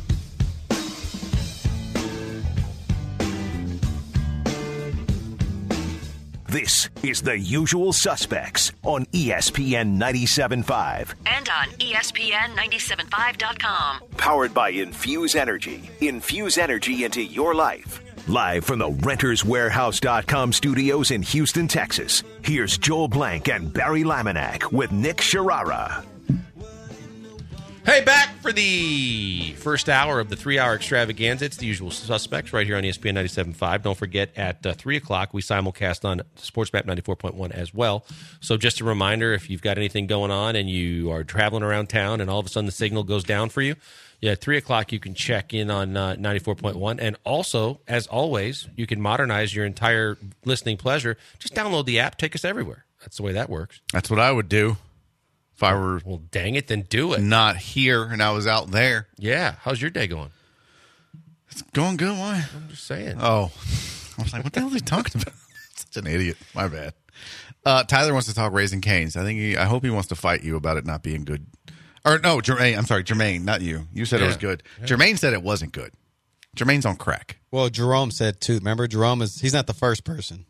This is The Usual Suspects on ESPN 97.5. And on ESPN975.com. Powered by Infuse Energy. Infuse energy into your life. Live from the RentersWarehouse.com studios in Houston, Texas. Here's Joel Blank and Barry Laminack with Nick Sharara. Hey, back for the first hour of the 3-hour extravaganza. It's The Usual Suspects right here on ESPN 97.5. Don't forget, at 3 o'clock, we simulcast on SportsMap 94.1 as well. So just a reminder, if you've got anything going on and you are traveling around town and all of a sudden the signal goes down for you, at 3 o'clock you can check in on 94.1. And also, as always, you can modernize your entire listening pleasure. Just download the app. Take us everywhere. That's the way that works. That's what I would do. If I were dang it, then do it. Not here and I was out there. Yeah. How's your day going? It's going good. Why? I'm just saying. Oh. I was like, what the hell is he talking about? Such an idiot. My bad. Tyler wants to talk Raising Cane's. I hope he wants to fight you about it not being good. Or no, Jermaine. I'm sorry, Jermaine, not you. You said it was good. Yeah. Jermaine said it wasn't good. Jermaine's on crack. Well, Jerome said too. Remember, he's not the first person.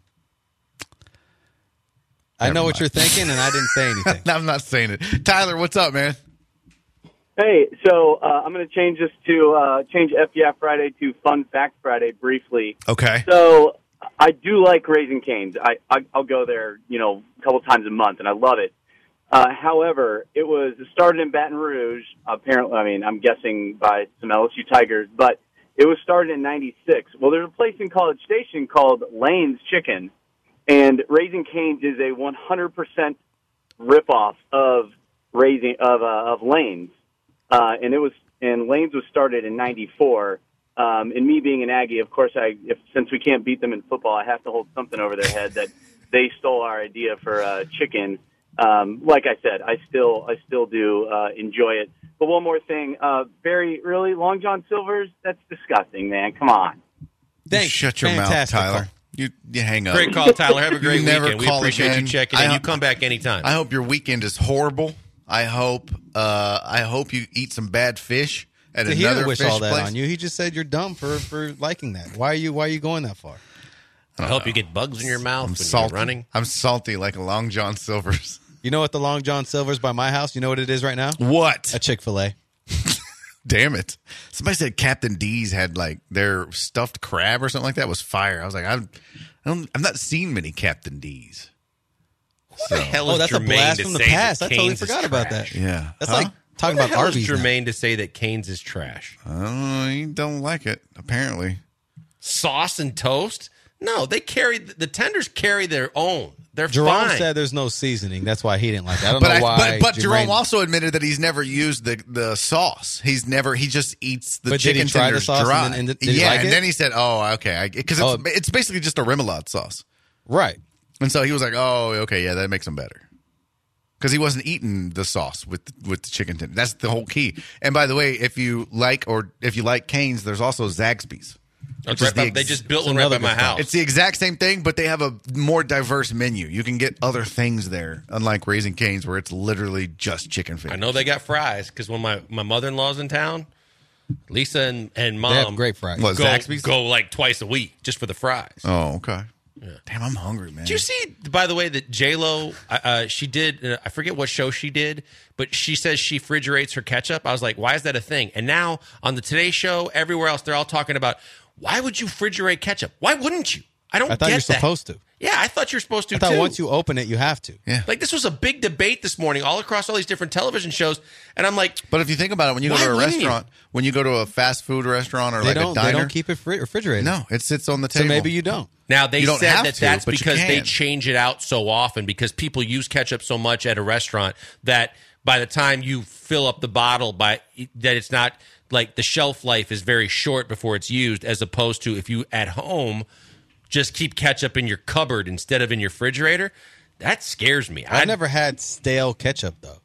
I know what you're thinking, and I didn't say anything. I'm not saying it. Tyler, what's up, man? Hey, so I'm going to change this to change FYF Friday to Fun Fact Friday briefly. Okay. So I do like Raising Cane's. I'll go there, a couple times a month, and I love it. However, it started in Baton Rouge. Apparently, I'm guessing by some LSU Tigers, but it was started in '96. Well, there's a place in College Station called Lane's Chicken. And Raising Cane's is a 100% ripoff of Lane's, and Lane's was started in '94. And me being an Aggie, of course, since we can't beat them in football, I have to hold something over their head that they stole our idea for chicken. Like I said, I still do enjoy it. But one more thing, Barry, really, Long John Silver's? That's disgusting, man. Come on. Thanks. Shut your mouth, Tyler. You hang up. Great call, Tyler. Have a great weekend. We appreciate again. you checking in. You come back anytime. I hope your weekend is horrible. I hope you eat some bad fish at another wish fish all that place. on you. He just said you're dumb for liking that. Why are you going that far? I hope you get bugs in your mouth when salty. you're running. I'm salty like a Long John Silver's. You know what the Long John Silver's by my house? You know what it is right now? What? A Chick-fil-A. Damn it. Somebody said Captain D's had like their stuffed crab or something like that was fire. I was like, I've not seen many Captain D's. What the hell is that's Jermaine a blast to from the say past. that I totally Cane's is forgot about that. trash? Yeah. That's like talking about What the Arby's hell is now. Jermaine to say that Cane's is trash? You don't like it, apparently. Sauce and toast? No, the tenders carry their own. They're Jerome fine. said there's no seasoning. That's why he didn't like it. I don't know why. But Jerome also admitted that he's never used the sauce. He just eats the chicken did he try the tenders sauce dry. and then did he like and it? then he said, "Oh, okay," because it's basically just a remoulade sauce, right? And so he was like, "Oh, okay, yeah, that makes them better." because he wasn't eating the sauce with the chicken tender. That's the whole key. And by the way, if you like Cane's, there's also Zaxby's. They just built one right by my house. It's the exact same thing, but they have a more diverse menu. You can get other things there, unlike Raising Cane's, where it's literally just chicken fingers. I know they got fries because when my mother-in-law's in town, Lisa and Mom They have great fries. What, Zaxby's? go like twice a week just for the fries. Oh, okay. Damn, I'm hungry, man. Did you see, by the way, that J-Lo, she did, I forget what show she did, but she says she refrigerates her ketchup. I was like, why is that a thing? And now on the Today Show, everywhere else, they're all talking about, why would you refrigerate ketchup? Why wouldn't you? I thought get you're that. supposed to. Yeah, I thought you were supposed to, I thought too. once you open it, you have to. Yeah. Like, this was a big debate this morning all across all these different television shows, and I'm like... But if you think about it, when you go Why to a wouldn't restaurant, when you go to a fast food restaurant or They like a don't. diner... They don't keep it refrigerated. No, it sits on the So table. maybe you don't. Now, they You don't said have that to, that's but you because they can. change it out so often because people use ketchup so much at a restaurant that by the time you fill up the bottle, that it's not like the shelf life is very short before it's used, as opposed to if you at home just keep ketchup in your cupboard instead of in your refrigerator. That scares me. I've never had stale ketchup, though.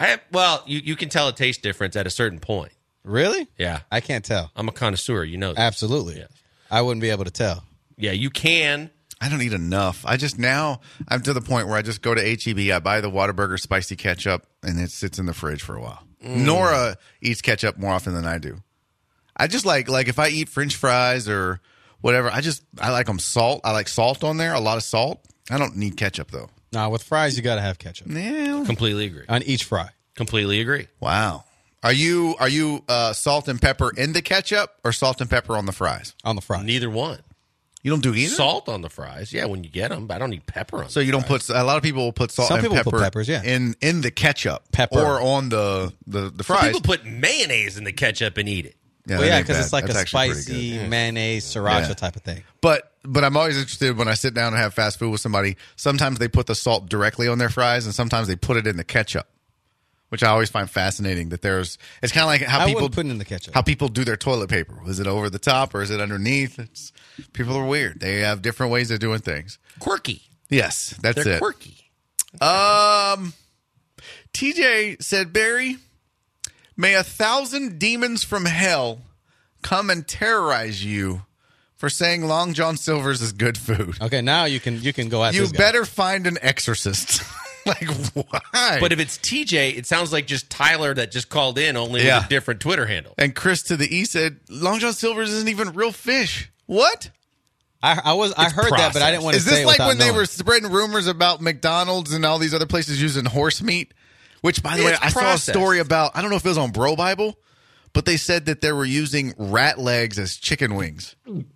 You can tell a taste difference at a certain point. Really? Yeah. I can't tell. I'm a connoisseur, you know that. Absolutely. Yes. I wouldn't be able to tell. Yeah, you can. I don't eat enough. I'm to the point where I just go to H-E-B, I buy the Whataburger spicy ketchup, and it sits in the fridge for a while. Nora eats ketchup more often than I do. I just like if I eat French fries or whatever, I like them salt. I like salt on there, a lot of salt. I don't need ketchup, though. Nah, with fries, you got to have ketchup. Yeah. Completely agree. On each fry. Completely agree. Wow. Are you salt and pepper in the ketchup or salt and pepper on the fries? On the fries. Neither one. You don't do either? Salt on the fries, yeah, when you get them, but I don't need pepper on So you don't put, a lot of people will put salt Some and people pepper put peppers, yeah. in the ketchup. Pepper. Or on the Some fries. people put mayonnaise in the ketchup and eat it. Well, that yeah, ain't because bad. it's like That's a actually pretty spicy good. mayonnaise sriracha Yeah. type of thing. But I'm always interested when I sit down and have fast food with somebody. Sometimes they put the salt directly on their fries, and sometimes they put it in the ketchup, which I always find fascinating. That it's kind of like how I people wouldn't put it in the ketchup. How people do their toilet paper. Is it over the top or is it underneath? People are weird. They have different ways of doing things. Quirky. Yes, that's They're it. quirky. TJ said, Barry, may 1,000 demons from hell come and terrorize you for saying Long John Silver's is good food. Okay, now you can go at You this guy. better find an exorcist. Like, why? But if it's TJ, it sounds like just Tyler that just called in, only Yeah. with a different Twitter handle. And Chris to the east said, Long John Silver's isn't even real fish. What? I heard that, but I didn't want to Is say this it like without when they knowing. were spreading rumors about McDonald's and all these other places using horse meat? Which, by the way, It's I saw a processed. story about, I don't know if it was on Bro Bible, but they said that they were using rat legs as chicken wings.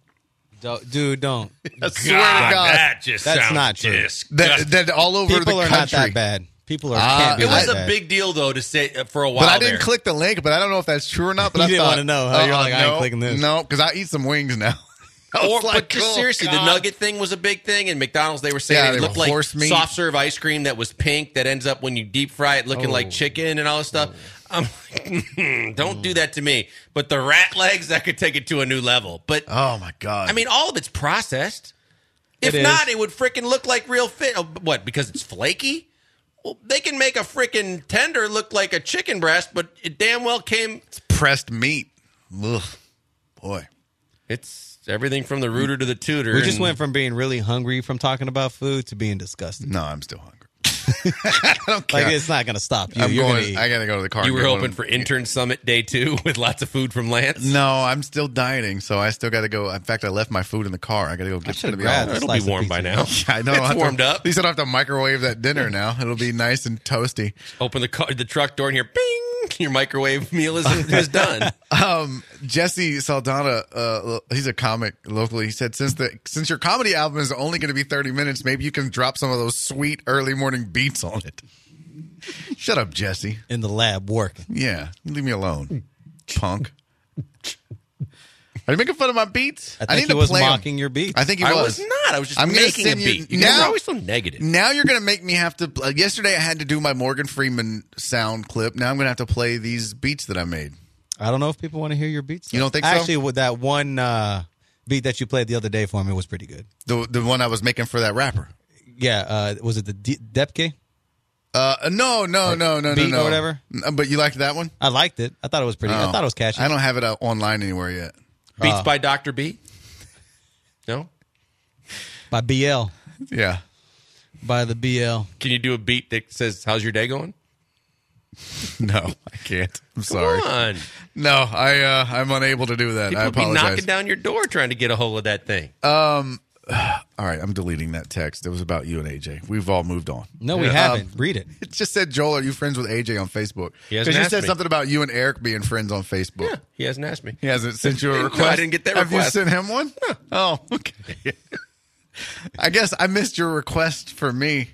Dude, don't. I swear to God. That just That's sounds not true. disgusting. That all over People the are country. not that bad. People can't be It was that a bad. big deal, though, to say for a while But I didn't there. click the link, but I don't know if that's true or not. But You I didn't thought, wanna know, huh? You're like, I ain't no, clicking this. No, because I eat some wings now. I was But just oh, seriously, God. the nugget thing was a big thing, and McDonald's, they were saying Yeah, it they looked were like horse meat. soft serve ice cream that was pink that ends up when you deep fry it looking like chicken and all this stuff. I'm like, don't do that to me. But the rat legs, that could take it to a new level. But, Oh, my God. I mean, all of it's processed. If It is. not, it would freaking look like real fish. Oh, what, because it's flaky? Well, they can make a freaking tender look like a chicken breast, but it damn well came... pressed meat. Ugh. Boy. It's everything from the rooter to the tutor. We just and- went from being really hungry from talking about food to being disgusted. No, I'm still hungry. I don't care. Like, it's not going to stop you. I'm You're going, going to eat. I got to go to the car. You and were get hoping one. for Intern Summit Day 2 with lots of food from Lance? No, I'm still dieting, so I still got to go. In fact, I left my food in the car. I got to go get should've it. grabbed all. it. It'll Slice be of warm by pizza. now. Yeah, I know. It's warmed up. At least I don't have to microwave that dinner now. It'll be nice and toasty. Open the truck door and here, bing! Your microwave meal is done. Jesse Saldana, he's a comic locally. He said, since your comedy album is only going to be 30 minutes, maybe you can drop some of those sweet early morning beats on it. Shut up, Jesse. in the lab working. Yeah, leave me alone, punk. Are you making fun of my beats? I think need he to was play 'em. mocking your beats. I think he I was. was not. I was just I'm gonna making a send you- beat. You guys now- are always so negative. Now you're going to make me have to. Yesterday I had to do my Morgan Freeman sound clip. Now I'm going to have to play these beats that I made. I don't know if people want to hear your beats. You don't think so? Actually, with that one beat that you played the other day for me was pretty good. The one I was making for that rapper. Yeah, was it the Depke? No. Beat or whatever? But you liked that one? I liked it. I thought it was pretty. I thought it was catchy. I don't have it online anywhere yet. Beats by Dr. B? No? By BL. Yeah. By the BL. Can you do a beat that says, how's your day going? No, I can't. I'm sorry. Come on. No, I'm unable to do that. People I be apologize. knocking down your door trying to get a hold of that thing. All right, I'm deleting that text. It was about you and AJ. We've all moved on. No, we haven't. Read it. It just said, Joel, are you friends with AJ on Facebook? He hasn't you asked said me. something about you and Eric being friends on Facebook. Yeah, he hasn't asked me. He hasn't sent you a No, request? I didn't get that Have request. you sent him one? Oh, okay. I guess I missed your request for me.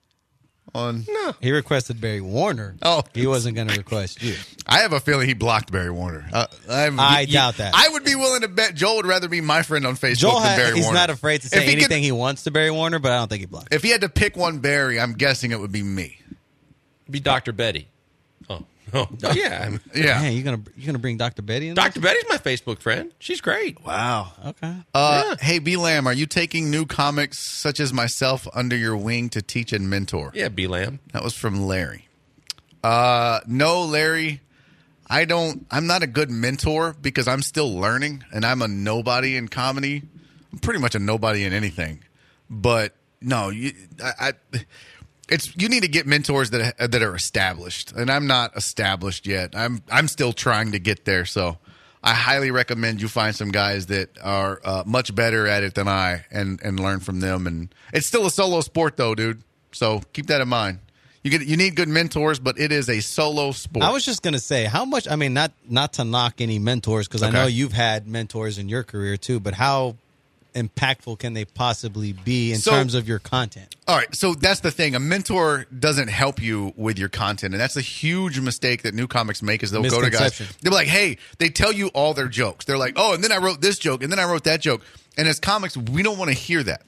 No. He requested Barry Warner. Oh. He wasn't going to request you. I have a feeling he blocked Barry Warner. I doubt that. I would be willing to bet Joel would rather be my friend on Facebook Joel, than Barry he's Warner. not afraid to If say he anything could- he wants to Barry Warner, but I don't think he blocked. If he had to pick one Barry, I'm guessing it would be me. Be Dr. Betty. Oh, yeah. Yeah. Man, you gonna bring Dr. Betty in? Dr. Betty's my Facebook friend. She's great. Wow. Okay. Hey, B. Lamb, are you taking new comics such as myself under your wing to teach and mentor? Yeah, B. Lamb. That was from Larry. No, Larry, I'm not a good mentor because I'm still learning and I'm a nobody in comedy. I'm pretty much a nobody in anything. But no, you need to get mentors that are established, and I'm not established yet. I'm still trying to get there. So I highly recommend you find some guys that are much better at it than I, and learn from them. And it's still a solo sport, though, dude. So keep that in mind. You need good mentors, but it is a solo sport. I was just gonna say how much. I mean, not to knock any mentors because I know you've had mentors in your career too. But how impactful can they possibly be in terms of your content? All right, so that's the thing. A mentor doesn't help you with your content, and that's a huge mistake that new comics make is they'll go to guys. Misconception. They'll be like, hey, they tell you all their jokes. They're like, oh, and then I wrote this joke, and then I wrote that joke. And as comics, we don't want to hear that.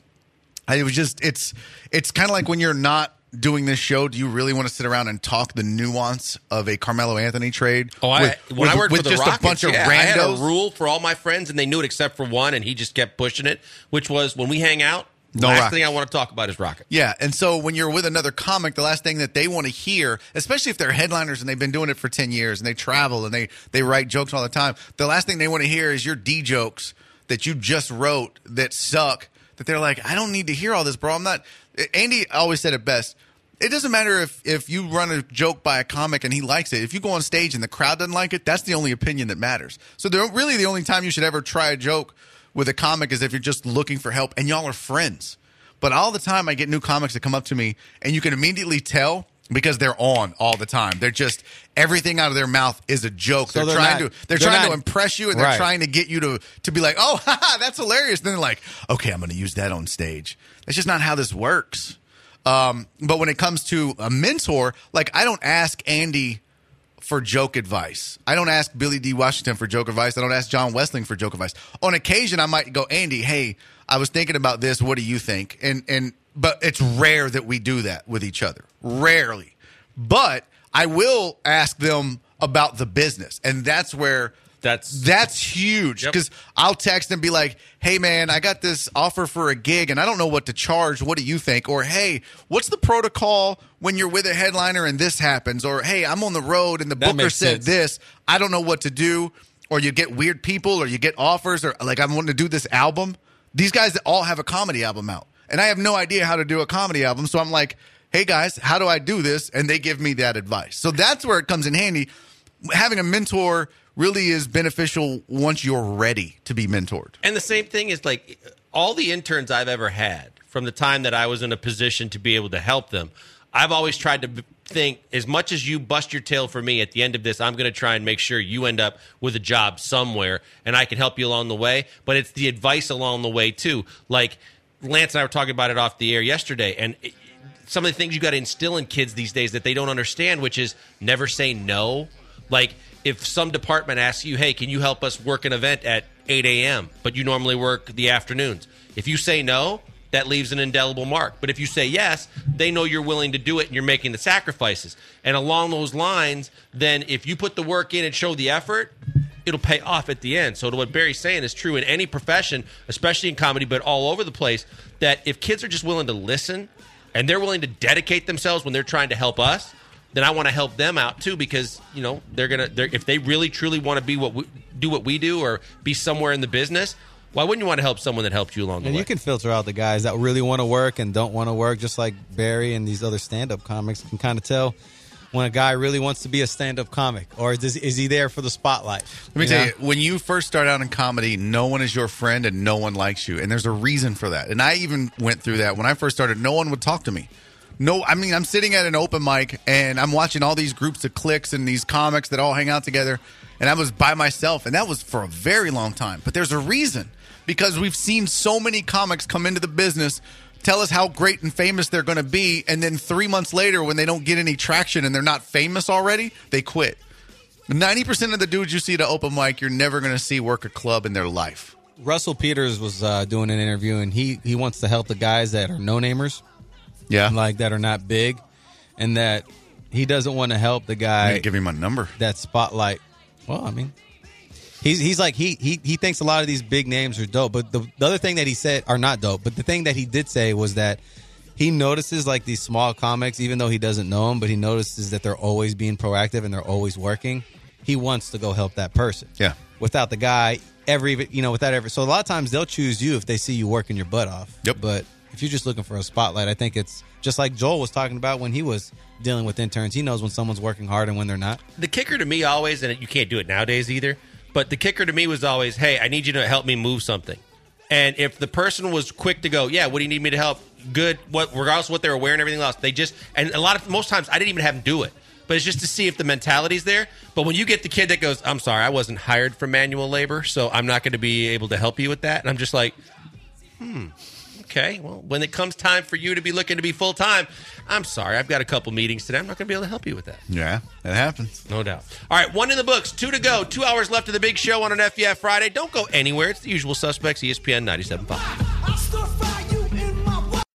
It's kind of like when you're not doing this show, do you really want to sit around and talk the nuance of a Carmelo Anthony trade? When I worked for the just Rockets, a bunch of I had a randos? rule for all my friends, and they knew it except for one, and he just kept pushing it, which was when we hang out, No last Rockets. thing I want to talk about is Rockets. Yeah, and so when you're with another comic, the last thing that they want to hear, especially if they're headliners and they've been doing it for 10 years and they travel and they write jokes all the time, the last thing they want to hear is your D jokes that you just wrote that suck, that they're like, I don't need to hear all this, bro. I'm not. Andy always said it best. It doesn't matter if you run a joke by a comic and he likes it. If you go on stage and the crowd doesn't like it, that's the only opinion that matters. So really the only time you should ever try a joke with a comic is if you're just looking for help and y'all are friends. But all the time I get new comics that come up to me and you can immediately tell because they're on all the time. They're just everything out of their mouth is a joke. So they're trying to impress you and they're Right. trying to get you to be like, oh, haha, that's hilarious. Then they're like, okay, I'm going to use that on stage. That's just not how this works. But when it comes to a mentor, like I don't ask Andy for joke advice. I don't ask Billy D. Washington for joke advice. I don't ask John Westling for joke advice. On occasion, I might go, Andy, hey, I was thinking about this. What do you think? But it's rare that we do that with each other. Rarely. But I will ask them about the business. And that's where that's huge because I'll text and be like, hey, man, I got this offer for a gig and I don't know what to charge. What do you think? Or, hey, what's the protocol when you're with a headliner and this happens? Or, hey, I'm on the road and the That booker makes said sense. this. I don't know what to do. Or you get weird people or you get offers or like I'm wanting to do this album. These guys all have a comedy album out. And I have no idea how to do a comedy album. So I'm like, hey, guys, how do I do this? And they give me that advice. So that's where it comes in handy. Having a mentor really is beneficial once you're ready to be mentored. And the same thing is like all the interns I've ever had from the time that I was in a position to be able to help them, I've always tried to think as much as you bust your tail for me at the end of this, I'm going to try and make sure you end up with a job somewhere and I can help you along the way. But it's the advice along the way, too. Like Lance and I were talking about it off the air yesterday. And some of the things you got to instill in kids these days that they don't understand, which is never say no. Like if some department asks you, hey, can you help us work an event at 8 a.m., but you normally work the afternoons. If you say no, that leaves an indelible mark. But if you say yes, they know you're willing to do it and you're making the sacrifices. And along those lines, then if you put the work in and show the effort, it'll pay off at the end. So to what Barry's saying is true in any profession, especially in comedy, but all over the place, that if kids are just willing to listen, and they're willing to dedicate themselves when they're trying to help us, then I want to help them out too, because they're if they really truly want to be what we do or be somewhere in the business, why wouldn't you want to help someone that helped you along the way? And you can filter out the guys that really want to work and don't want to work, just like Barry and these other stand-up comics can kind of tell when a guy really wants to be a stand-up comic, or is he there for the spotlight? Let me tell you, when you first start out in comedy, no one is your friend and no one likes you, and there's a reason for that. And I even went through that. When I first started, no one would talk to me. No, I mean, I'm sitting at an open mic, and I'm watching all these groups of cliques and these comics that all hang out together, and I was by myself, and that was for a very long time. But there's a reason, because we've seen so many comics come into the business, tell us how great and famous they're going to be, and then 3 months later, when they don't get any traction and they're not famous already, they quit. 90% of the dudes you see at an open mic, you're never going to see work a club in their life. Russell Peters was doing an interview, and he wants to help the guys that are no-namers. Yeah. Like that are not big, and that he doesn't want to help the guy. Give him a number. That spotlight. Well, I mean, he's like, he thinks a lot of these big names are dope, but the other thing that he said are not dope. But the thing that he did say was that he notices like these small comics, even though he doesn't know them, but he notices that they're always being proactive and they're always working. He wants to go help that person. Yeah. Without the guy without ever. So a lot of times they'll choose you if they see you working your butt off. Yep. But if you're just looking for a spotlight, I think it's just like Joel was talking about when he was dealing with interns. He knows when someone's working hard and when they're not. The kicker to me always, and you can't do it nowadays either, but the kicker to me was always, hey, I need you to help me move something. And if the person was quick to go, yeah, what do you need me to help? Good. Regardless of what they were wearing and everything else, most times I didn't even have them do it. But it's just to see if the mentality's there. But when you get the kid that goes, I'm sorry, I wasn't hired for manual labor, so I'm not going to be able to help you with that. And I'm just like, okay, well, when it comes time for you to be looking to be full-time, I'm sorry, I've got a couple meetings today. I'm not going to be able to help you with that. Yeah, that happens. No doubt. All right, 1 in the books, 2 to go. 2 hours left of the big show on an FEF Friday. Don't go anywhere. It's the usual suspects, ESPN 97.5.